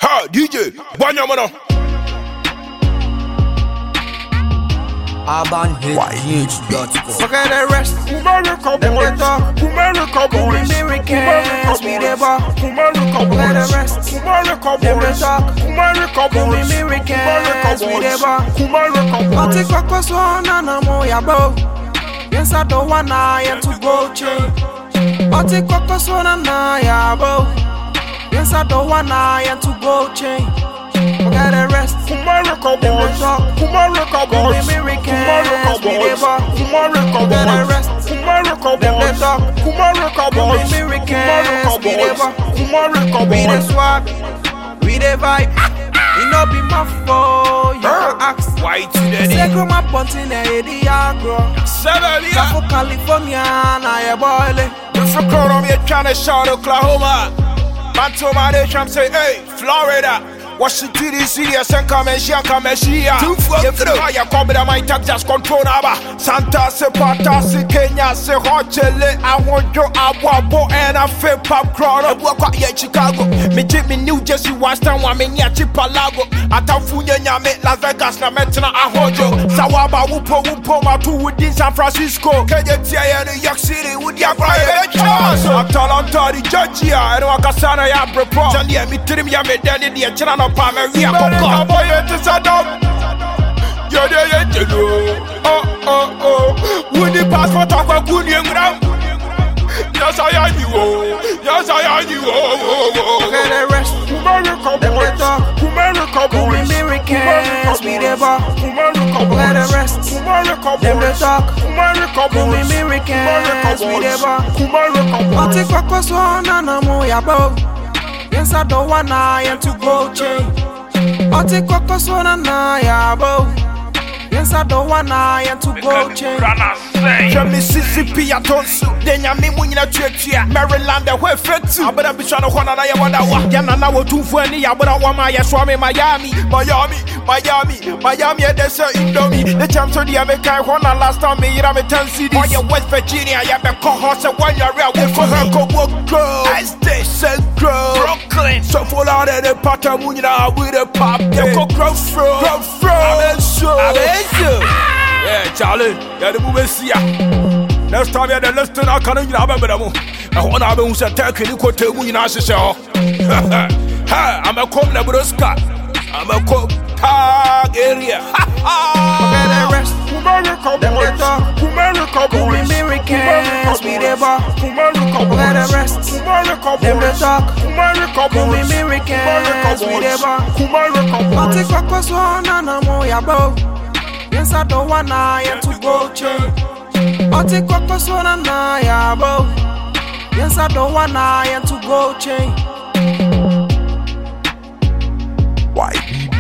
Ha, DJ, Banyamana. UrbanHits.com. Forget the rest. America Them they talk. America boys. Americans, we the bar. America Forget the boys. rest. America Them they boys. talk. America boys. Americans, we the bar. America Ati boys. koko so na na mo ya bo. Yes, I don't wanna ya to go change. Ati koko so na ya bo. Yes, I don't wanna ya to go change. Forget the rest. America Them they boys. talk. America boys. Americans, we the boys. bar. America Forget the boys. rest. America Them they boys. talk. America boys. Americans, we the bar. America We the boys. swag, we the vibe. It no be my fault, you can ask. White today. Say grow my bunting the agro. Sevelia. For California, na ye boile. If you call on me, trying to shout Oklahoma. Mantoma, they try to say, hey, Florida. Washington DC, and come and share, come and share. If you know you come with my Texas control number. Santa se Pata se Kenya se Hochele. I want your Abuabo and I feel pop crowd. I work at Chicago. Me Jimmy New Jersey, Western woman, Yachipalago. Atafunya Yame, Las Vegas, na Metna, Ahojo. Sawaba, Wupo, Matu within San Francisco. Kenya, New York City, with your private chance. Atalanta, Georgia, and Wakasana, Yabre, Sandia, Mitrim Yame, Danny, the Channel. America boy, it is a dog. Yeah. Oh. Would the passport of a good young ram? Yes, I am you. Forget the rest. America Them they talk. boys. America boys. Americans, we the bar. Forget the rest. America Them they boys. talk. America boys. Americans, we the bar. America Ati boys. koko so na na mo ya bo. Yes, I don't wanna ya to go change. Ati koko so na ya bo. Yes, I don't wanna ya to go change. From Mississippi, I don't sue. Then I mean, when you're a Maryland, where fit to. But I'm trying to hold on. I want to walk. And I will do for any. I would want my Swami, Miami. There's a Indomie. The champs of the American one last time. Me, I'm a 10 city. Oh, yeah, West Virginia. I have a cohort. One year out with her. I stay Central Brooklyn. So full out of the Patamunia with a pop. Go grow from. Yeah, Charlie, you're the movie. Next time you're the listener, I can't even remember them. I want to have a turkey. You could tell me, you know, I'm a cold Nebraska. I'm a cold tag area. Forget the rest. America Them they boys. talk. America boys. Americans, we the bar. Forget the rest. America Them they boys. talk. America boys. Americans, we the bar. America Ati boys. koko so na na mo ya bo. Yes, I don't wanna ya to go change. Ati koko so na ya bo. Yes, I don't wanna ya to go change. YB